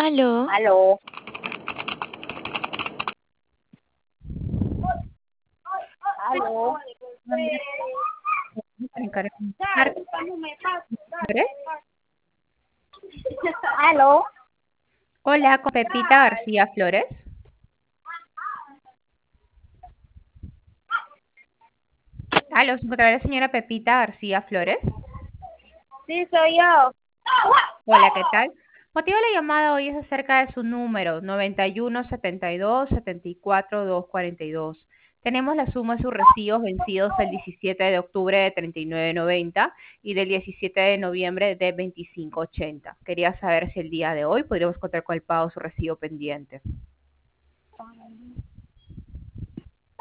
Aló, Aló. Aló. Aló. Hola, con Pepita García Flores. Aló, ¿se encontrará la señora Pepita García Flores? Sí, soy yo. Hola, ¿qué tal? Motivo de la llamada hoy es acerca de su número, 9172-74-242. Tenemos la suma de sus recibos vencidos el 17 de octubre de 39.90 y del 17 de noviembre de 25.80. Quería saber si el día de hoy podríamos contar con el pago de su recibo pendiente.